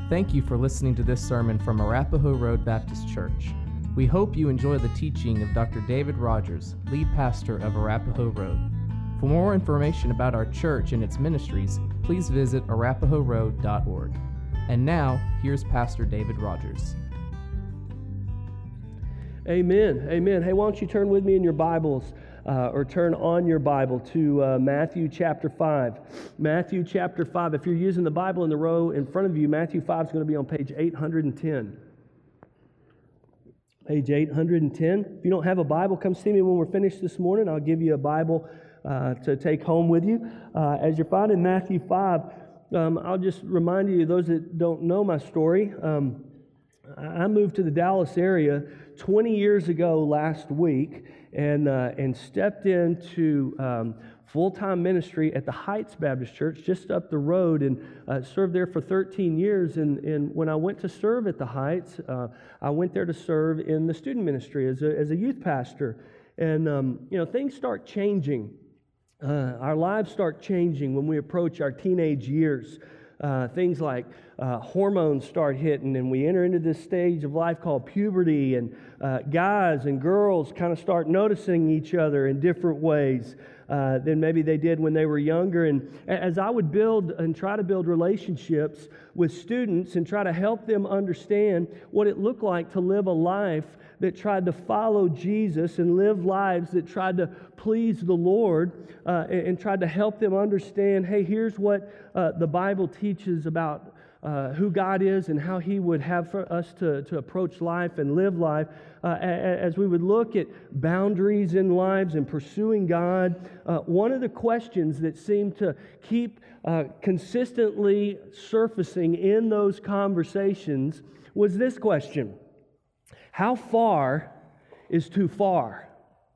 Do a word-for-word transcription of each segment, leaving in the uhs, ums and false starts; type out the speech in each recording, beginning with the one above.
Thank you for listening to this sermon from Arapahoe Road Baptist Church. We hope you enjoy the teaching of Doctor David Rogers, lead pastor of Arapahoe Road. For more information about our church and its ministries, please visit arapahoe road dot org. And now, here's Pastor David Rogers. Amen. Amen. Hey, why don't you turn with me in your Bibles, uh, or turn on your Bible to uh, Matthew chapter five. Matthew chapter five. If you're using the Bible in the row in front of you, Matthew five is going to be on page eight hundred ten. Page eight hundred ten. If you don't have a Bible, come see me when we're finished this morning. I'll give you a Bible uh, to take home with you. Uh, as you're finding Matthew five, um, I'll just remind you, those that don't know my story, um, I moved to the Dallas area twenty years ago last week and uh, and stepped into um, full-time ministry at the Heights Baptist Church just up the road, and uh, served there for thirteen years. And, and when I went to serve at the Heights, uh, I went there to serve in the student ministry as a, as a youth pastor. And, um, you know, things start changing. Uh, our lives start changing when we approach our teenage years. Uh, things like uh, hormones start hitting, and we enter into this stage of life called puberty, and uh, guys and girls kind of start noticing each other in different ways uh, than maybe they did when they were younger. And as I would build and try to build relationships with students and try to help them understand what it looked like to live a life that tried to follow Jesus and live lives that tried to please the Lord, uh, and, and tried to help them understand, hey, here's what uh, the Bible teaches about uh, who God is and how He would have for us to, to approach life and live life. Uh, as we would look at boundaries in lives and pursuing God, uh, one of the questions that seemed to keep uh, consistently surfacing in those conversations was this question: how far is too far?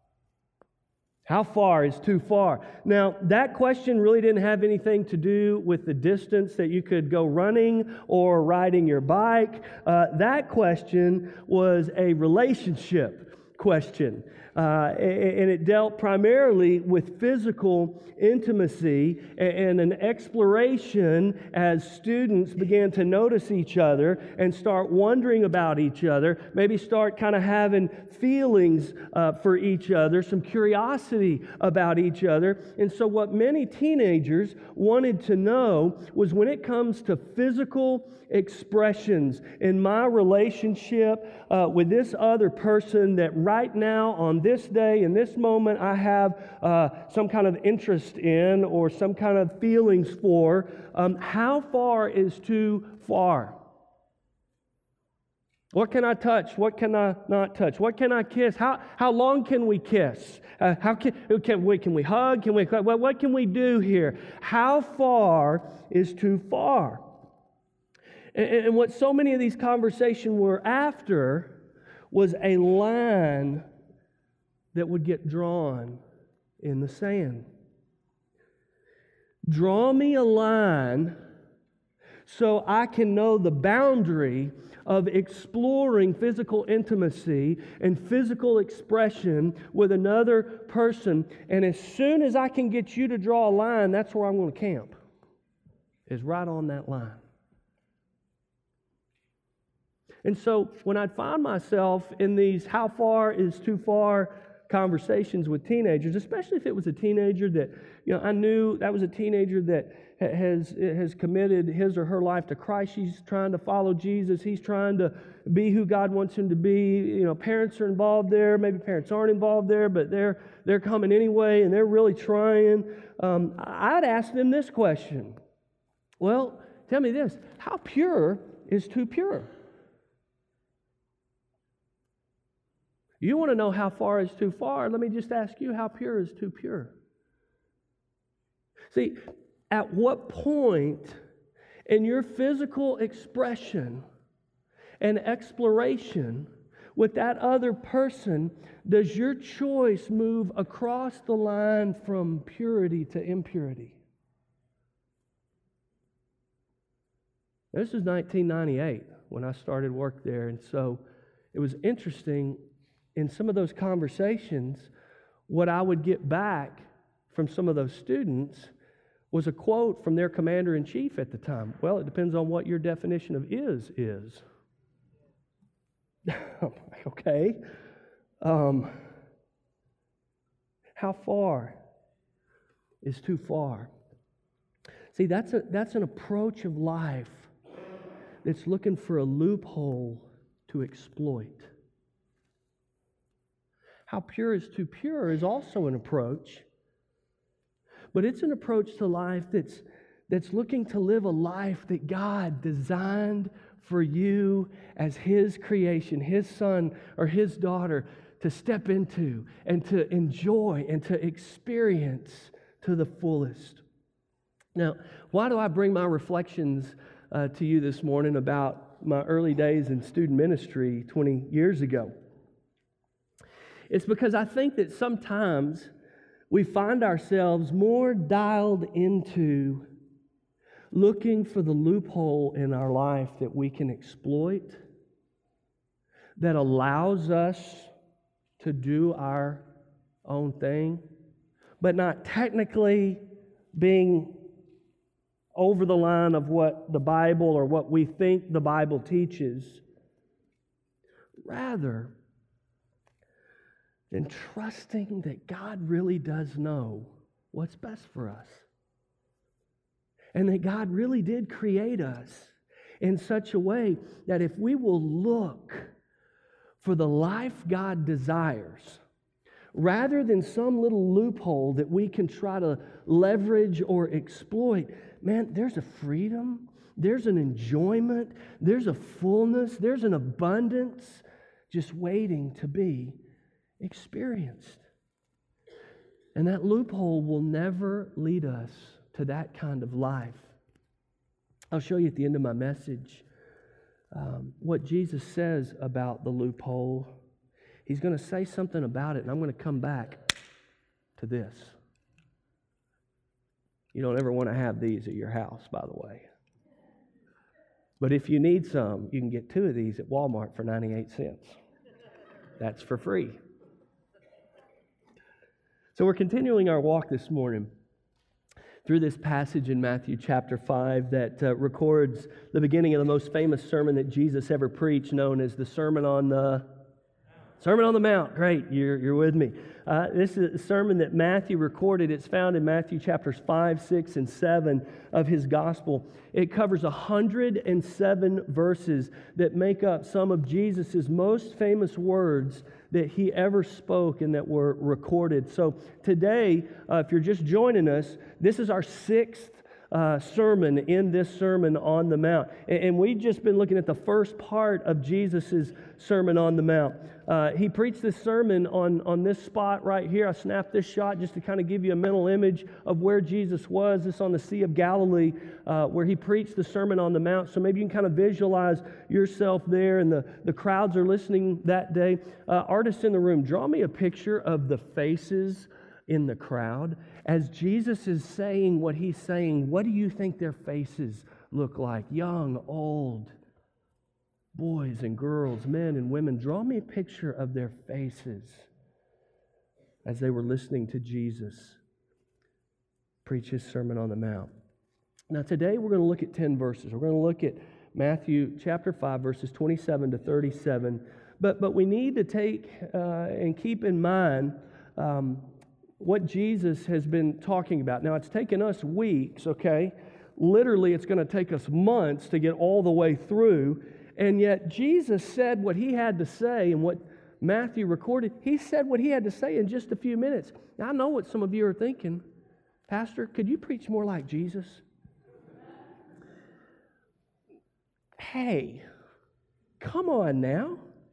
How far is too far? Now, that question really didn't have anything to do with the distance that you could go running or riding your bike. Uh, that question was a relationship question. Uh, and it dealt primarily with physical intimacy and an exploration as students began to notice each other and start wondering about each other, maybe start kind of having feelings uh, for each other, some curiosity about each other. And so what many teenagers wanted to know was, when it comes to physical expressions in my relationship uh, with this other person that right now on this day, in this moment, I have uh, some kind of interest in or some kind of feelings for, um, how far is too far? What can I touch? What can I not touch? What can I kiss? How how long can we kiss? Uh, how can, can we can we hug? Can we what, what can we do here? How far is too far? And, and what so many of these conversations were after was a line that would get drawn in the sand. Draw me a line so I can know the boundary of exploring physical intimacy and physical expression with another person. And as soon as I can get you to draw a line, that's where I'm going to camp, is right on that line. And so when I'd find myself in these how far is too far conversations with teenagers, especially if it was a teenager that, you know, I knew that was a teenager that has has committed his or her life to Christ. He's trying to follow Jesus. He's trying to be who God wants him to be. You know, parents are involved there. Maybe parents aren't involved there, but they're they're coming anyway, and they're really trying. Um, I'd ask them this question: well, tell me this: how pure is too pure? You want to know how far is too far? Let me just ask you, how pure is too pure? See, at what point in your physical expression and exploration with that other person does your choice move across the line from purity to impurity? This was nineteen ninety-eight when I started work there, and so it was interesting. In some of those conversations, what I would get back from some of those students was a quote from their commander-in-chief at the time. Well, it depends on what your definition of is is. Okay. Um, how far is too far? See, that's a, that's an approach of life that's looking for a loophole to exploit. How pure is too pure is also an approach, but it's an approach to life that's, that's looking to live a life that God designed for you as His creation, His son or His daughter to step into and to enjoy and to experience to the fullest. Now, why do I bring my reflections uh, to you this morning about my early days in student ministry twenty years ago? It's because I think that sometimes we find ourselves more dialed into looking for the loophole in our life that we can exploit, that allows us to do our own thing, but not technically being over the line of what the Bible or what we think the Bible teaches, rather than trusting that God really does know what's best for us. And that God really did create us in such a way that if we will look for the life God desires, rather than some little loophole that we can try to leverage or exploit, man, there's a freedom, there's an enjoyment, there's a fullness, there's an abundance just waiting to be experienced. And that loophole will never lead us to that kind of life. I'll show you at the end of my message um, what Jesus says about the loophole. He's going to say something about it, and I'm going to come back to this. You don't ever want to have these at your house, by the way. But if you need some, you can get two of these at Walmart for ninety-eight cents. That's for free. So we're continuing our walk this morning through this passage in Matthew chapter five that uh, records the beginning of the most famous sermon that Jesus ever preached, known as the Sermon on the Sermon on the Mount. Great, you're, you're with me. Uh, this is a sermon that Matthew recorded. It's found in Matthew chapters five, six, and seven of his gospel. It covers one hundred seven verses that make up some of Jesus' most famous words that he ever spoke and that were recorded. So today, uh, if you're just joining us, this is our sixth Uh, sermon in this Sermon on the Mount. And, and we've just been looking at the first part of Jesus' Sermon on the Mount. Uh, he preached this sermon on, on this spot right here. I snapped this shot just to kind of give you a mental image of where Jesus was. This on the Sea of Galilee, uh, where he preached the Sermon on the Mount. So maybe you can kind of visualize yourself there, and the, the crowds are listening that day. Uh, artists in the room, draw me a picture of the faces in the crowd. As Jesus is saying what he's saying, what do you think their faces look like? Young, old, boys and girls, men and women. Draw me a picture of their faces as they were listening to Jesus preach his Sermon on the Mount. Now today we're going to look at ten verses. We're going to look at Matthew chapter five, verses twenty-seven to thirty-seven. But, but we need to take uh, and keep in mind um, what Jesus has been talking about. Now, it's taken us weeks, okay? Literally, it's going to take us months to get all the way through. And yet, Jesus said what he had to say, and what Matthew recorded, he said what he had to say in just a few minutes. Now, I know what some of you are thinking. Pastor, could you preach more like Jesus? Hey, come on now.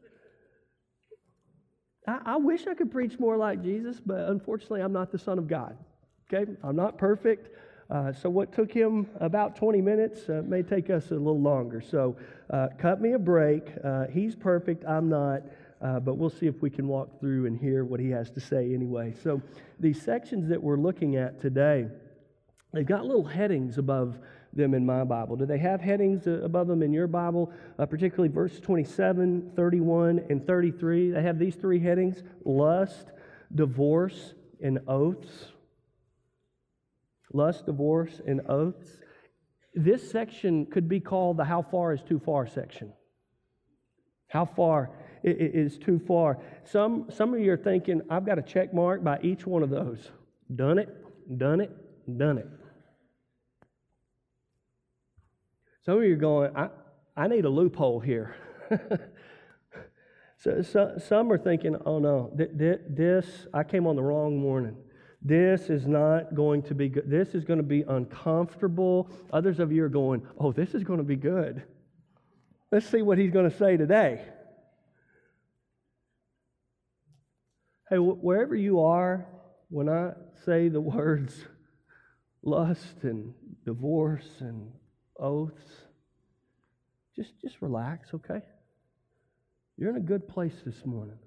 I wish I could preach more like Jesus, but unfortunately, I'm not the Son of God. Okay? I'm not perfect. Uh, so what took him about twenty minutes uh, may take us a little longer. So uh, cut me a break. Uh, he's perfect. I'm not. Uh, but we'll see if we can walk through and hear what he has to say anyway. So these sections that we're looking at today, they've got little headings above them in my Bible. Do they have headings above them in your Bible? Uh, particularly verse twenty-seven, thirty-one, and thirty-three. They have these three headings: lust, divorce, and oaths. Lust, divorce, and oaths. This section could be called the how far is too far section. How far is too far? Some, some of you are thinking, I've got a check mark by each one of those. Done it, done it, done it. Some of you are going, I, I need a loophole here. so, so some are thinking, oh no, th- th- this, I came on the wrong morning. This is not going to be good. This is going to be uncomfortable. Others of you are going, oh, this is going to be good. Let's see what he's going to say today. Hey, wh- wherever you are, when I say the words lust and divorce and oaths, just, just relax, okay? You're in a good place this morning.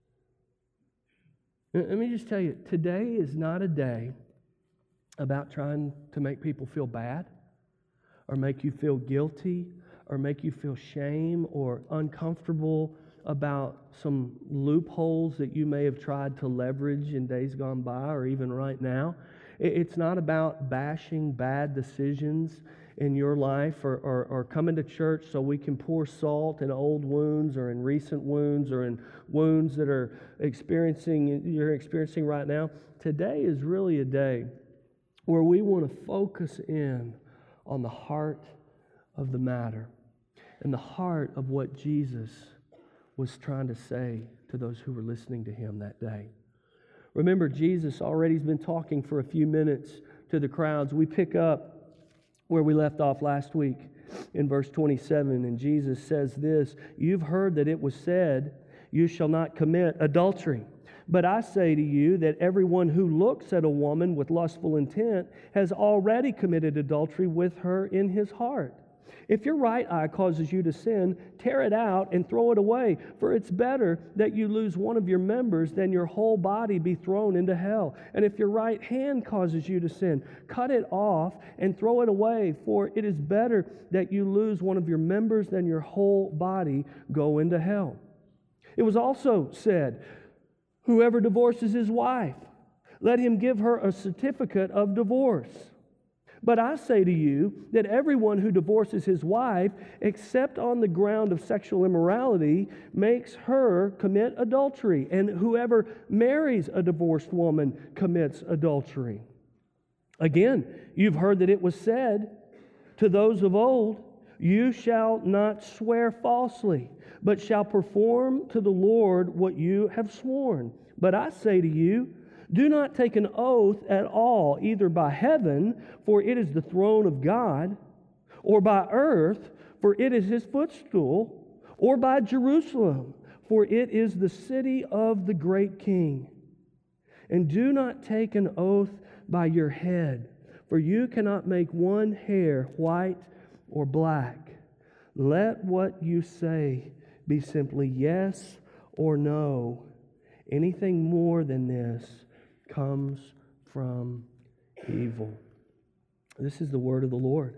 Let me just tell you, today is not a day about trying to make people feel bad or make you feel guilty or make you feel shame or uncomfortable about some loopholes that you may have tried to leverage in days gone by or even right now. It's not about bashing bad decisions in your life or, or, or coming to church so we can pour salt in old wounds or in recent wounds or in wounds that are experiencing you're experiencing right now. Today is really a day where we want to focus in on the heart of the matter and the heart of what Jesus was trying to say to those who were listening to him that day. Remember, Jesus already has been talking for a few minutes to the crowds. We pick up where we left off last week in verse twenty-seven, and Jesus says this, "You've heard that it was said, 'You shall not commit adultery.' But I say to you that everyone who looks at a woman with lustful intent has already committed adultery with her in his heart. If your right eye causes you to sin, tear it out and throw it away, for it's better that you lose one of your members than your whole body be thrown into hell. And if your right hand causes you to sin, cut it off and throw it away, for it is better that you lose one of your members than your whole body go into hell. It was also said, 'Whoever divorces his wife, let him give her a certificate of divorce.' But I say to you that everyone who divorces his wife, except on the ground of sexual immorality, makes her commit adultery. And whoever marries a divorced woman commits adultery. Again, you've heard that it was said to those of old, 'You shall not swear falsely, but shall perform to the Lord what you have sworn.' But I say to you, do not take an oath at all, either by heaven, for it is the throne of God, or by earth, for it is his footstool, or by Jerusalem, for it is the city of the great King. And do not take an oath by your head, for you cannot make one hair white or black. Let what you say be simply yes or no. Anything more than this comes from evil." This is the word of the Lord.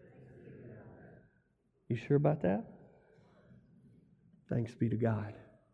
You sure about that? Thanks be to God.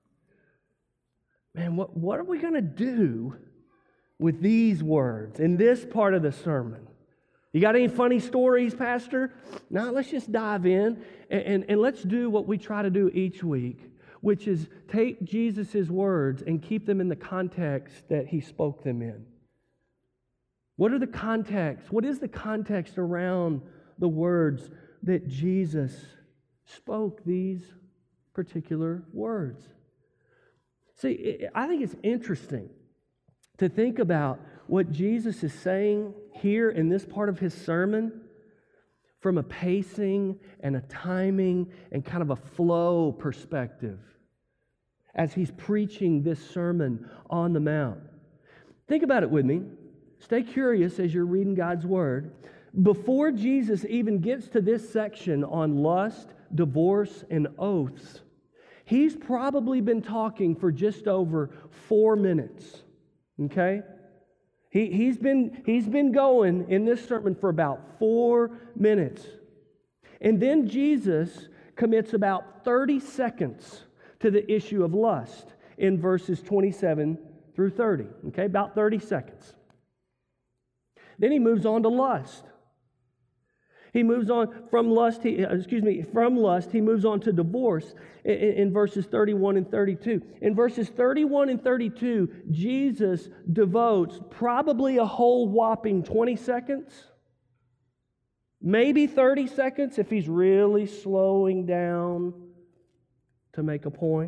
Man, what, what are we going to do with these words in this part of the sermon? You got any funny stories, Pastor? Now, let's just dive in and, and, and let's do what we try to do each week, which is take Jesus' words and keep them in the context that he spoke them in. What are the contexts? What is the context around the words that Jesus spoke these particular words? See, I think it's interesting to think about what Jesus is saying here in this part of his sermon from a pacing and a timing and kind of a flow perspective as he's preaching this Sermon on the Mount. Think about it with me. Stay curious as you're reading God's Word. Before Jesus even gets to this section on lust, divorce, and oaths, he's probably been talking for just over four minutes. Okay? He, he's been, he's been going in this sermon for about four minutes. And then Jesus commits about thirty seconds to the issue of lust in verses twenty-seven through thirty. Okay, about thirty seconds. Then he moves on to lust. He moves on from lust, he, excuse me, from lust, he moves on to divorce in, in verses thirty-one and thirty-two. In verses thirty-one and thirty-two, Jesus devotes probably a whole whopping twenty seconds, maybe thirty seconds if he's really slowing down to make a point.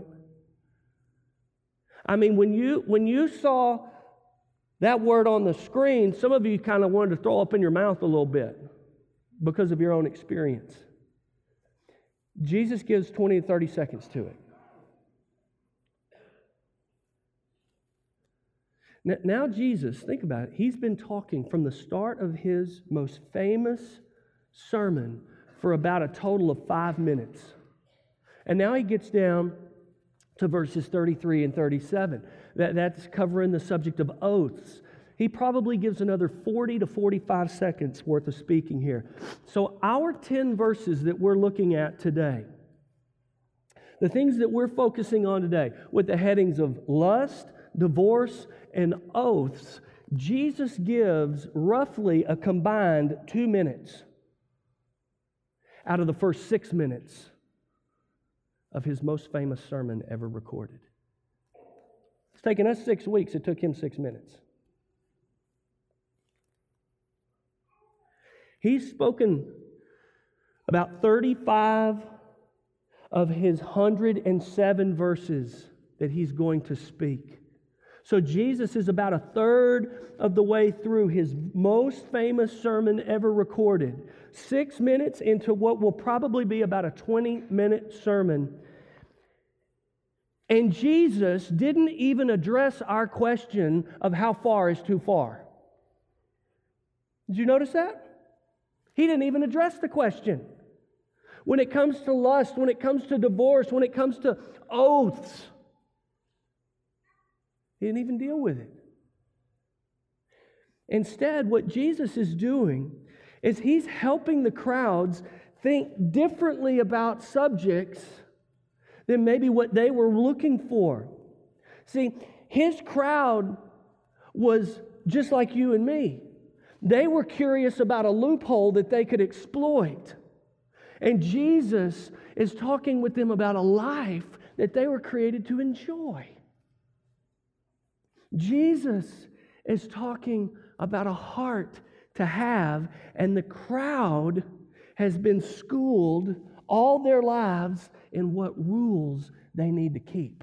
I mean, when you when you saw that word on the screen, some of you kind of wanted to throw up in your mouth a little bit because of your own experience. Jesus gives twenty to thirty seconds to it. Now, now Jesus, think about it, he's been talking from the start of his most famous sermon for about a total of five minutes. And now he gets down to verses thirty-three and thirty-seven. That, that's covering the subject of oaths. He probably gives another forty to forty-five seconds worth of speaking here. So our ten verses that we're looking at today, the things that we're focusing on today, with the headings of lust, divorce, and oaths, Jesus gives roughly a combined two minutes out of the first six minutes of his most famous sermon ever recorded. It's taken us six weeks. It took him six minutes. He's spoken about thirty-five of his one hundred seven verses that he's going to speak. So Jesus is about a third of the way through his most famous sermon ever recorded. Six minutes into what will probably be about a twenty-minute sermon. And Jesus didn't even address our question of how far is too far. Did you notice that? He didn't even address the question. When it comes to lust, when it comes to divorce, when it comes to oaths, he didn't even deal with it. Instead, what Jesus is doing is he's helping the crowds think differently about subjects than maybe what they were looking for. See, his crowd was just like you and me. They were curious about a loophole that they could exploit. And Jesus is talking with them about a life that they were created to enjoy. Jesus is talking about a heart to have, and the crowd has been schooled all their lives in what rules they need to keep.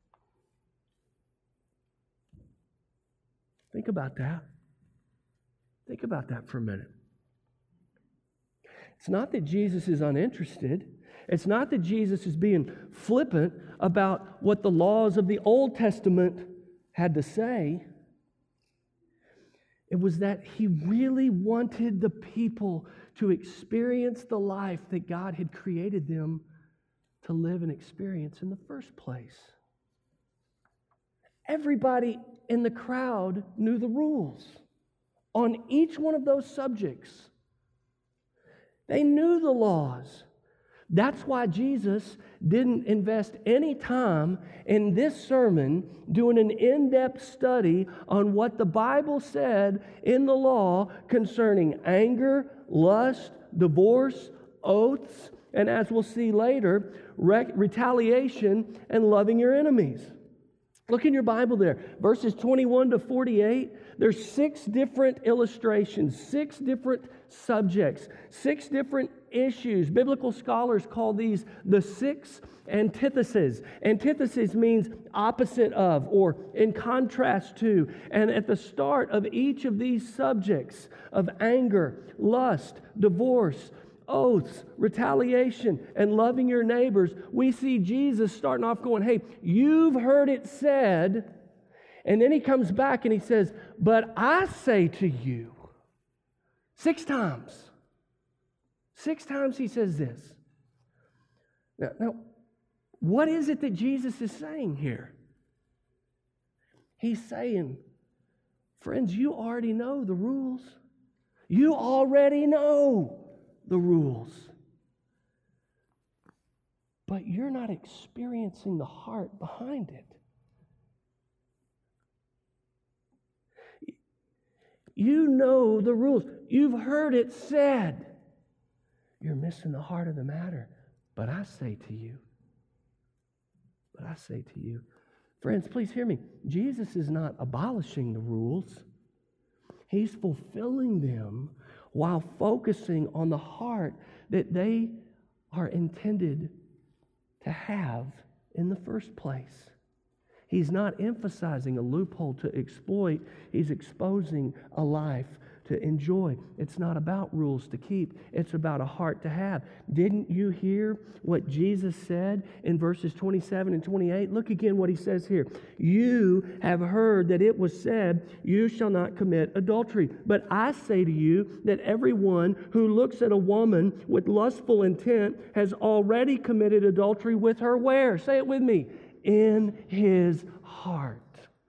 Think about that. Think about that for a minute. It's not that Jesus is uninterested. It's not that Jesus is being flippant about what the laws of the Old Testament had to say. It was that he really wanted the people to experience the life that God had created them to live and experience in the first place. Everybody in the crowd knew the rules on each one of those subjects. They knew the laws. That's why Jesus didn't invest any time in this sermon doing an in-depth study on what the Bible said in the law concerning anger, lust, divorce, oaths, and as we'll see later, re- retaliation and loving your enemies. Look in your Bible there, verses twenty-one to forty-eight. There's six different illustrations, six different subjects, six different issues. Biblical scholars call these the six antitheses. Antithesis means opposite of or in contrast to. And at the start of each of these subjects of anger, lust, divorce, oaths, retaliation, and loving your neighbors, we see Jesus starting off going, hey, you've heard it said. And then he comes back and he says, but I say to you, six times. Six times he says this. Now, now, what is it that Jesus is saying here? He's saying, friends, you already know the rules. You already know the rules. But you're not experiencing the heart behind it. You know the rules. You've heard it said. You're missing the heart of the matter. But I say to you, but I say to you, friends, please hear me. Jesus is not abolishing the rules. He's fulfilling them while focusing on the heart that they are intended to have in the first place. He's not emphasizing a loophole to exploit. He's exposing a life to enjoy. It's not about rules to keep. It's about a heart to have. Didn't you hear what Jesus said in verses twenty-seven and twenty-eight? Look again what he says here. You have heard that it was said, you shall not commit adultery. But I say to you that everyone who looks at a woman with lustful intent has already committed adultery with her where? Say it with me. In his heart.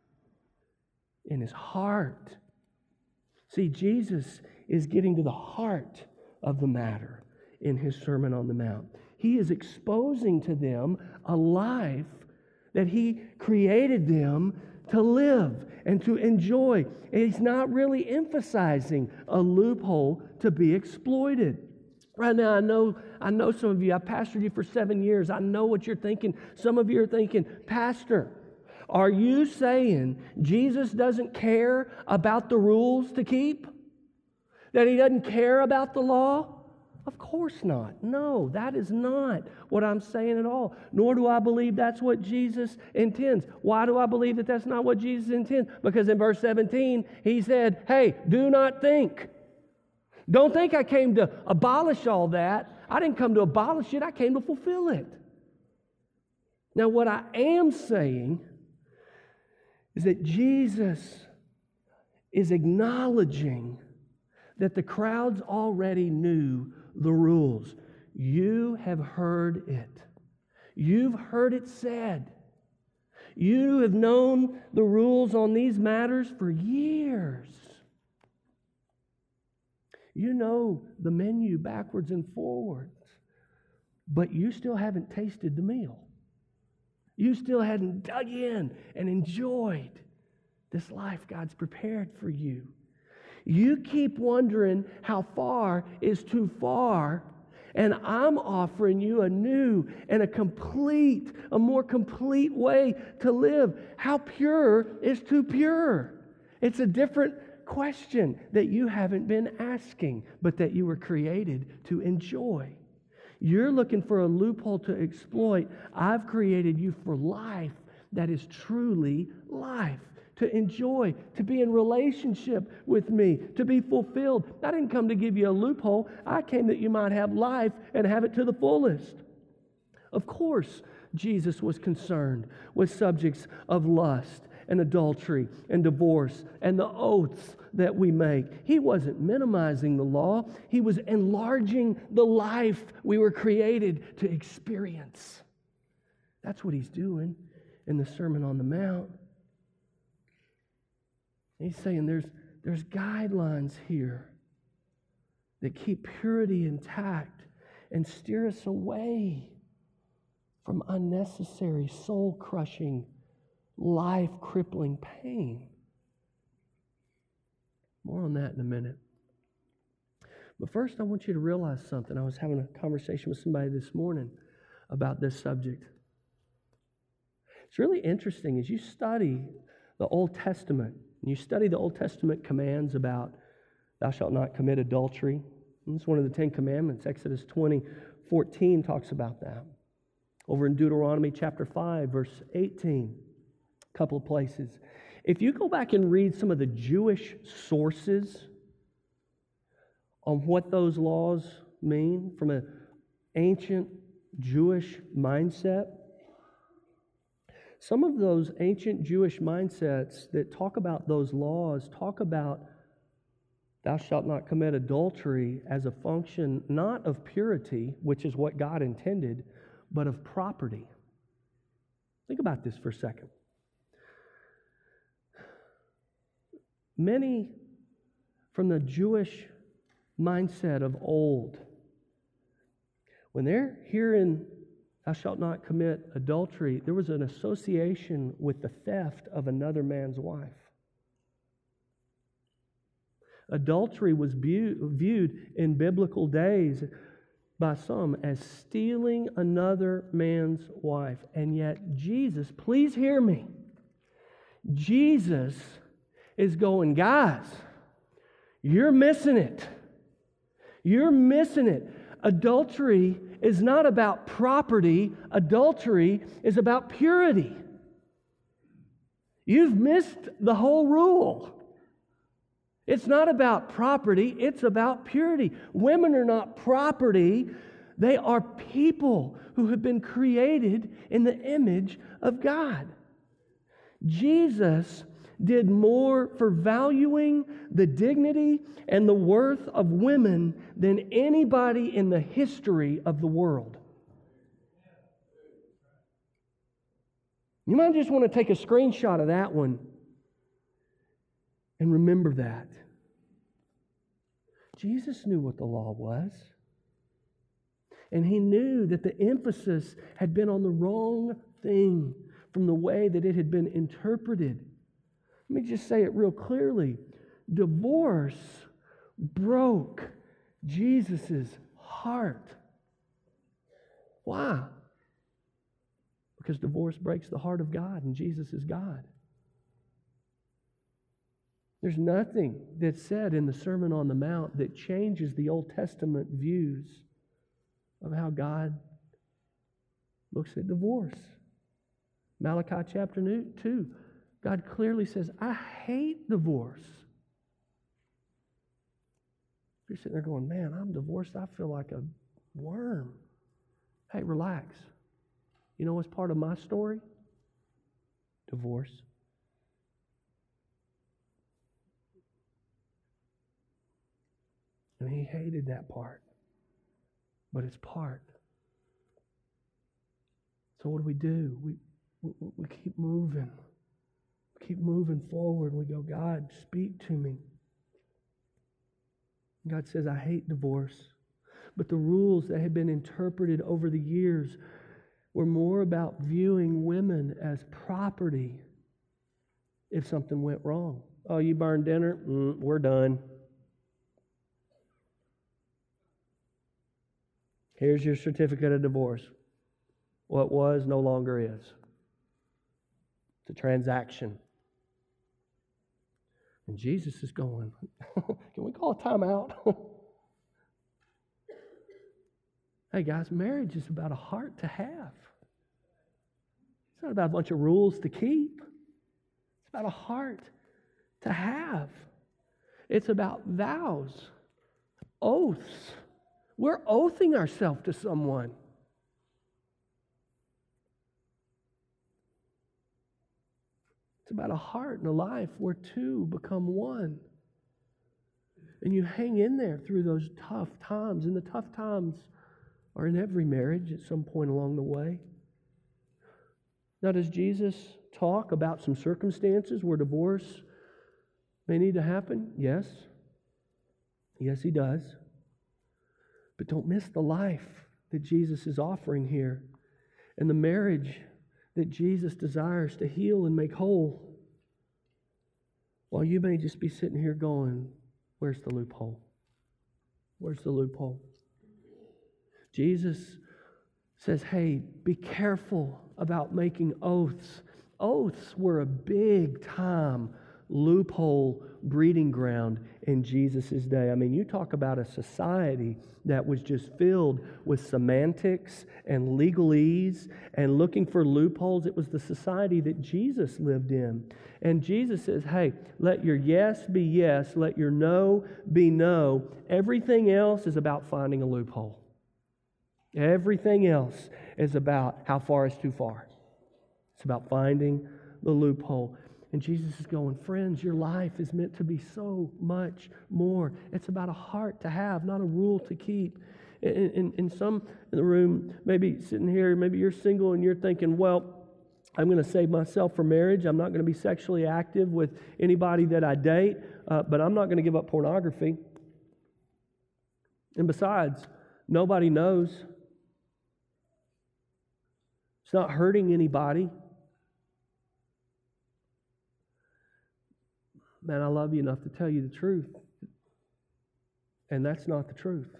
In his heart. See, Jesus is getting to the heart of the matter in his Sermon on the Mount. He is exposing to them a life that he created them to live and to enjoy. And he's not really emphasizing a loophole to be exploited. Right now, I know, I know some of you, I pastored you for seven years. I know what you're thinking. Some of you are thinking, Pastor, are you saying Jesus doesn't care about the rules to keep? That he doesn't care about the law? Of course not. No, that is not what I'm saying at all. Nor do I believe that's what Jesus intends. Why do I believe that that's not what Jesus intends? Because in verse seventeen, he said, hey, do not think. Don't think I came to abolish all that. I didn't come to abolish it. I came to fulfill it. Now, what I am saying is that Jesus is acknowledging that the crowds already knew the rules. You have heard it. You've heard it said. You have known the rules on these matters for years. You know the menu backwards and forwards, but you still haven't tasted the meal. You still hadn't dug in and enjoyed this life God's prepared for you. You keep wondering how far is too far, and I'm offering you a new and a complete, a more complete way to live. How pure is too pure? It's a different question that you haven't been asking, but that you were created to enjoy. You're looking for a loophole to exploit. I've created you for life that is truly life, to enjoy, to be in relationship with me, to be fulfilled. I didn't come to give you a loophole. I came that you might have life and have it to the fullest. Of course, Jesus was concerned with subjects of lust and adultery and divorce and the oaths that we make. He wasn't minimizing the law. He was enlarging the life we were created to experience. That's what he's doing in the Sermon on the Mount. He's saying there's, there's guidelines here that keep purity intact and steer us away from unnecessary, soul-crushing, life-crippling pain. More on that in a minute. But first, I want you to realize something. I was having a conversation with somebody this morning about this subject. It's really interesting as you study the Old Testament, and you study the Old Testament commands about thou shalt not commit adultery. And it's one of the Ten Commandments. Exodus twenty fourteen talks about that. Over in Deuteronomy chapter five, verse eighteen, a couple of places. If you go back and read some of the Jewish sources on what those laws mean from an ancient Jewish mindset, some of those ancient Jewish mindsets that talk about those laws talk about thou shalt not commit adultery as a function not of purity, which is what God intended, but of property. Think about this for a second. Many from the Jewish mindset of old, when they're hearing thou shalt not commit adultery, there was an association with the theft of another man's wife. Adultery was bu- viewed in biblical days by some as stealing another man's wife. And yet Jesus, please hear me, Jesus is going, guys, you're missing it. You're missing it. Adultery is not about property. Adultery is about purity. You've missed the whole rule. It's not about property, it's about purity. Women are not property, they are people who have been created in the image of God. Jesus did more for valuing the dignity and the worth of women than anybody in the history of the world. You might just want to take a screenshot of that one and remember that. Jesus knew what the law was. And He knew that the emphasis had been on the wrong thing from the way that it had been interpreted. Let me just say it real clearly. Divorce broke Jesus' heart. Why? Because divorce breaks the heart of God, and Jesus is God. There's nothing that's said in the Sermon on the Mount that changes the Old Testament views of how God looks at divorce. Malachi chapter two, God clearly says, I hate divorce. You're sitting there going, man, I'm divorced. I feel like a worm. Hey, relax. You know what's part of my story? Divorce. And He hated that part. But it's part. So what do we do? We, we, we keep moving. We keep moving forward. We go, God, speak to me. God says, I hate divorce. But the rules that had been interpreted over the years were more about viewing women as property if something went wrong. Oh, you burned dinner? Mm, we're done. Here's your certificate of divorce. What was no longer is. It's a transaction. And Jesus is going, can we call a timeout? Hey guys, marriage is about a heart to have. It's not about a bunch of rules to keep. It's about a heart to have. It's about vows, oaths. We're oathing ourselves to someone. It's about a heart and a life where two become one. And you hang in there through those tough times. And the tough times are in every marriage at some point along the way. Now, does Jesus talk about some circumstances where divorce may need to happen? Yes. Yes, He does. But don't miss the life that Jesus is offering here and the marriage that Jesus desires to heal and make whole. While you may just be sitting here going, where's the loophole? Where's the loophole? Jesus says, hey, be careful about making oaths. Oaths were a big time loophole breeding ground in Jesus' day. I mean, you talk about a society that was just filled with semantics and legalese and looking for loopholes. It was the society that Jesus lived in. And Jesus says, hey, let your yes be yes, let your no be no. Everything else is about finding a loophole. Everything else is about how far is too far. It's about finding the loophole. And Jesus is going, friends, your life is meant to be so much more. It's about a heart to have, not a rule to keep. And, and, and some in the room, maybe sitting here, maybe you're single and you're thinking, well, I'm going to save myself for marriage. I'm not going to be sexually active with anybody that I date, uh, but I'm not going to give up pornography. And besides, nobody knows. It's not hurting anybody. Man, I love you enough to tell you the truth. And that's not the truth.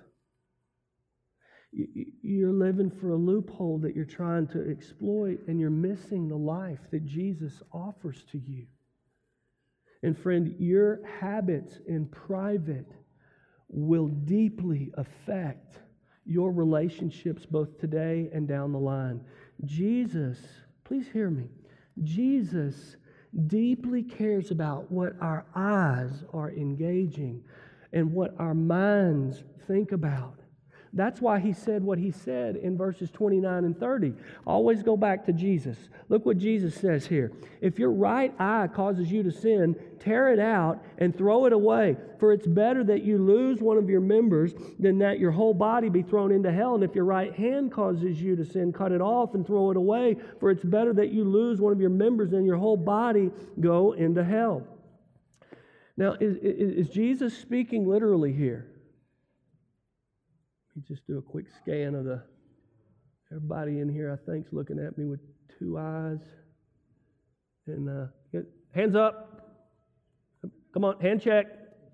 You're living for a loophole that you're trying to exploit, and you're missing the life that Jesus offers to you. And friend, your habits in private will deeply affect your relationships both today and down the line. Jesus, please hear me, Jesus deeply cares about what our eyes are engaging and what our minds think about. That's why He said what He said in verses twenty-nine and thirty. Always go back to Jesus. Look what Jesus says here. If your right eye causes you to sin, tear it out and throw it away. For it's better that you lose one of your members than that your whole body be thrown into hell. And if your right hand causes you to sin, cut it off and throw it away. For it's better that you lose one of your members than your whole body go into hell. Now, is, is, is Jesus speaking literally here? Let me just do a quick scan of the, everybody in here, I think, is looking at me with two eyes. And uh, get, hands up. Come on, hand check.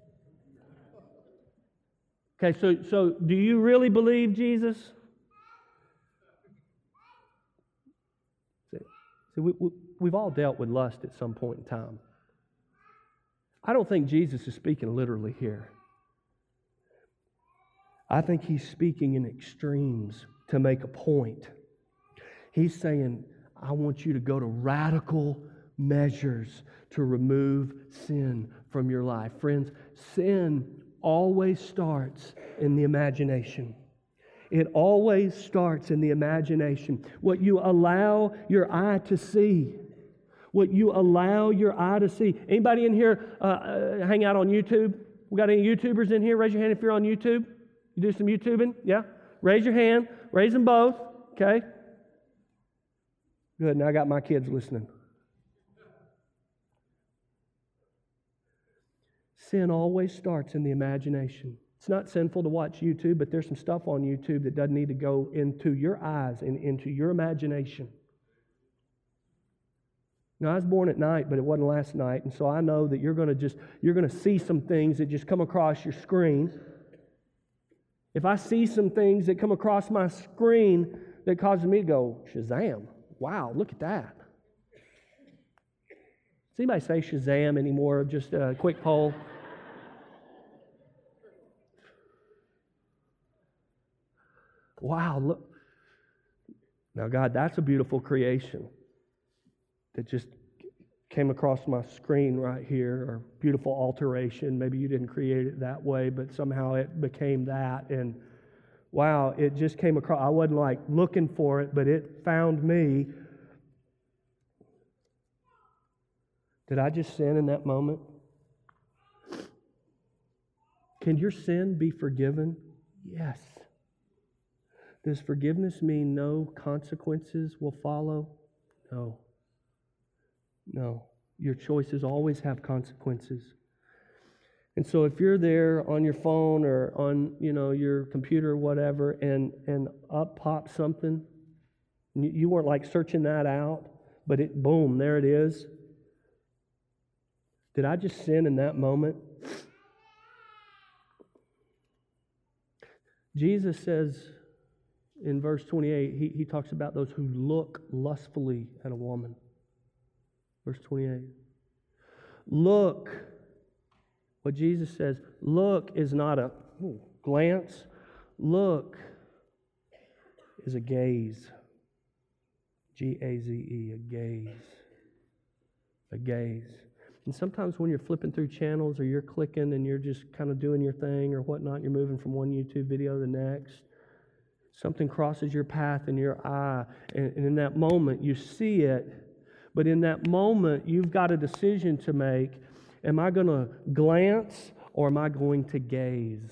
Okay, so, so do you really believe Jesus? See, see we, we, we've all dealt with lust at some point in time. I don't think Jesus is speaking literally here. I think He's speaking in extremes to make a point. He's saying, I want you to go to radical measures to remove sin from your life. Friends, sin always starts in the imagination. It always starts in the imagination. What you allow your eye to see. What you allow your eye to see. Anybody in here uh, uh, hang out on YouTube? We got any YouTubers in here? Raise your hand if you're on YouTube. You do some YouTubing? Yeah? Raise your hand. Raise them both. Okay? Good. Now I got my kids listening. Sin always starts in the imagination. It's not sinful to watch YouTube, but there's some stuff on YouTube that doesn't need to go into your eyes and into your imagination. Now, I was born at night, but it wasn't last night, and so I know that you're going to just, you're going to see some things that just come across your screen. If I see some things that come across my screen that causes me to go, Shazam, wow, look at that. Does anybody say Shazam anymore? Just a quick poll. Wow, look. Now, God, that's a beautiful creation that just came across my screen right here, or beautiful alteration. Maybe you didn't create it that way, but somehow it became that. And wow, it just came across. I wasn't like looking for it, but it found me. Did I just sin in that moment? Can your sin be forgiven? Yes. Does forgiveness mean no consequences will follow? No. No. Your choices always have consequences. And so if you're there on your phone or on, you know, your computer or whatever, and, and up pops something, you, you weren't like searching that out, but it, boom, there it is. Did I just sin in that moment? Jesus says in verse twenty-eight, he, he talks about those who look lustfully at a woman. Verse twenty-eight. Look, what Jesus says, look is not a ooh, glance. Look is a gaze. G A Z E, a gaze. A gaze. And sometimes when you're flipping through channels or you're clicking and you're just kind of doing your thing or whatnot, you're moving from one YouTube video to the next, something crosses your path in your eye, and, and in that moment you see it, but in that moment you've got a decision to make. Am I going to glance or am I going to gaze?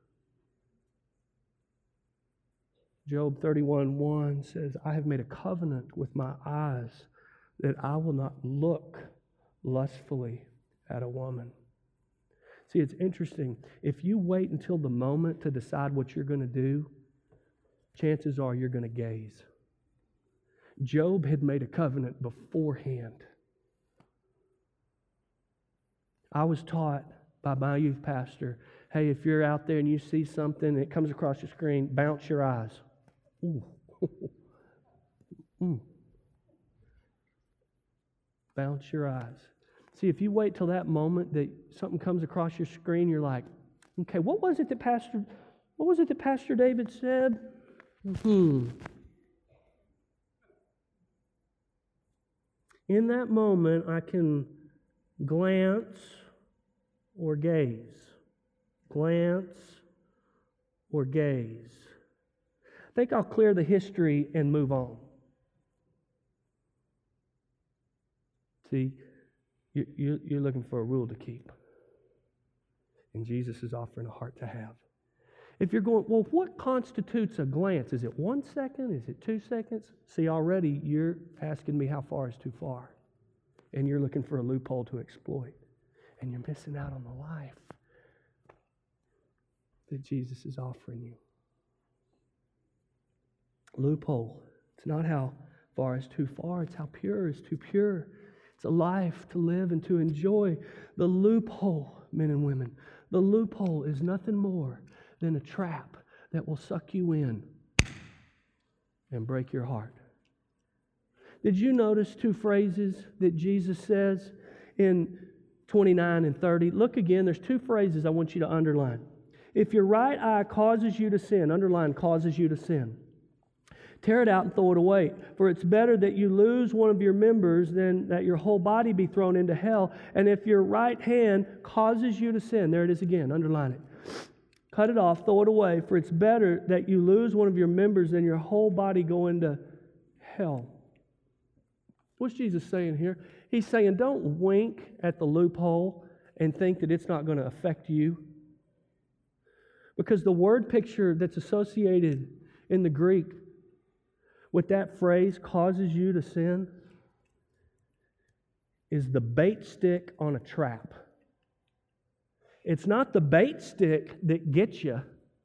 Job thirty-one one says, I have made a covenant with my eyes that I will not look lustfully at a woman. See, it's interesting. If you wait until the moment to decide what you're going to do, chances are you're going to gaze. Job had made a covenant beforehand. I was taught by my youth pastor. Hey, if you're out there and you see something and it comes across your screen, bounce your eyes. Ooh. mm. Bounce your eyes. See, if you wait till that moment that something comes across your screen, you're like, okay, what was it that Pastor, what was it that Pastor David said? Hmm. In that moment, I can glance or gaze. Glance or gaze. I think I'll clear the history and move on. See, you're looking for a rule to keep. And Jesus is offering a heart to have. If you're going, well, what constitutes a glance? Is it one second? Is it two seconds? See, already you're asking me how far is too far. And you're looking for a loophole to exploit. And you're missing out on the life that Jesus is offering you. Loophole. It's not how far is too far. It's how pure is too pure. It's a life to live and to enjoy. The loophole, men and women, the loophole is nothing more than a trap that will suck you in and break your heart. Did you notice two phrases that Jesus says in twenty-nine and thirty? Look again, there's two phrases I want you to underline. If your right eye causes you to sin, underline causes you to sin, tear it out and throw it away. For it's better that you lose one of your members than that your whole body be thrown into hell. And if your right hand causes you to sin, there it is again, underline it. Cut it off, throw it away. For it's better that you lose one of your members than your whole body go into hell. What's Jesus saying here? He's saying don't wink at the loophole and think that it's not going to affect you. Because the word picture that's associated in the Greek with that phrase, causes you to sin, is the bait stick on a trap. It's not the bait stick that gets you.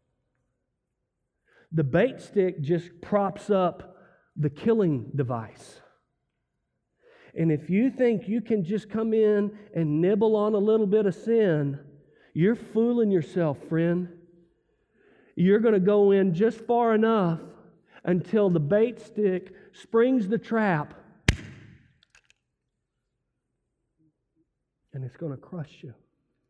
The bait stick just props up the killing device. And if you think you can just come in and nibble on a little bit of sin, you're fooling yourself, friend. You're going to go in just far enough until the bait stick springs the trap and it's going to crush you.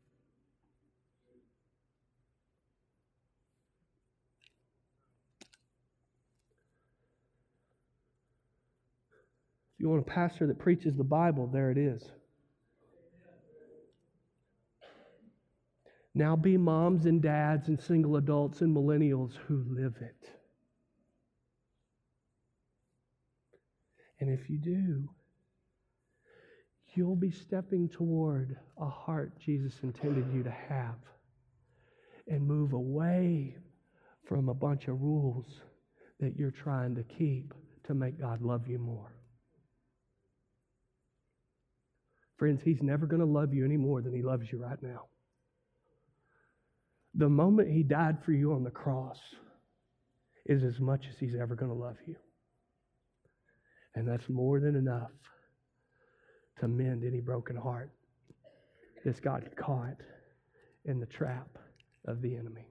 If you want a pastor that preaches the Bible, there it is. Now be moms and dads and single adults and millennials who live it. And if you do, you'll be stepping toward a heart Jesus intended you to have and move away from a bunch of rules that you're trying to keep to make God love you more. Friends, He's never going to love you any more than He loves you right now. The moment He died for you on the cross is as much as He's ever going to love you. And that's more than enough to mend any broken heart that's got caught in the trap of the enemy.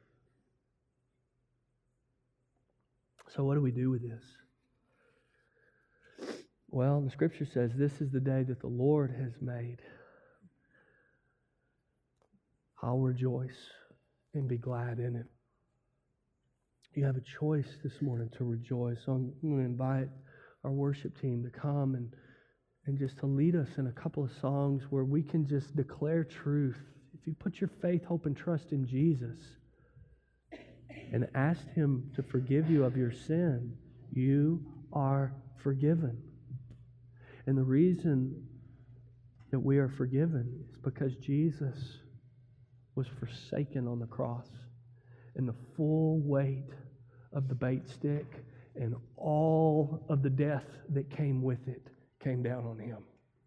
So what do we do with this? Well, the Scripture says this is the day that the Lord has made. I'll rejoice and be glad in it. You have a choice this morning to rejoice. So I'm going to invite our worship team to come and, and just to lead us in a couple of songs where we can just declare truth. If you put your faith, hope, and trust in Jesus and ask Him to forgive you of your sin, you are forgiven. And the reason that we are forgiven is because Jesus was forsaken on the cross, and the full weight of the bait stick and all of the death that came with it came down on Him.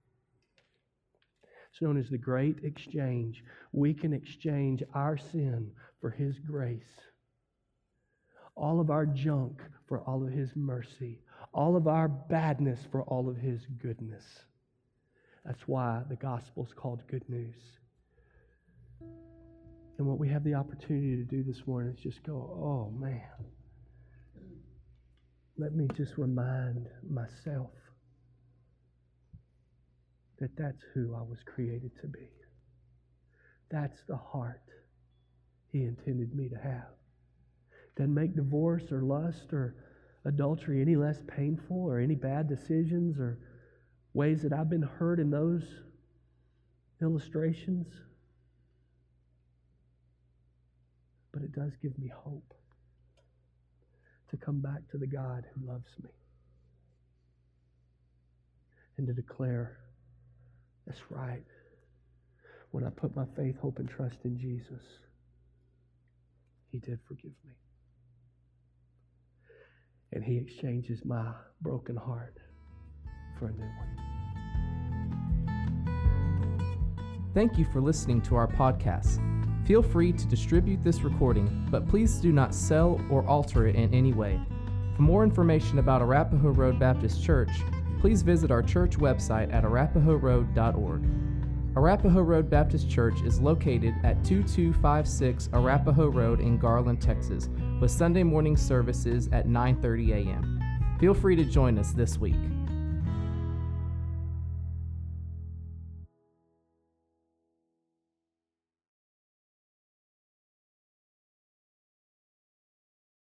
It's known as the Great Exchange. We can exchange our sin for His grace, all of our junk for all of His mercy, all of our badness for all of His goodness. That's why the gospel is called good news. And what we have the opportunity to do this morning is just go, oh man, let me just remind myself that that's who I was created to be. That's the heart He intended me to have. Doesn't make divorce or lust or adultery any less painful or any bad decisions or ways that I've been hurt in those illustrations. But it does give me hope to come back to the God who loves me and to declare, that's right. When I put my faith, hope, and trust in Jesus, He did forgive me. And He exchanges my broken heart for a new one. Thank you for listening to our podcast. Feel free to distribute this recording, but please do not sell or alter it in any way. For more information about Arapahoe Road Baptist Church, please visit our church website at arapahoe road dot org. Arapahoe Road Baptist Church is located at two two five six Arapahoe Road in Garland, Texas, with Sunday morning services at nine thirty a.m. Feel free to join us this week.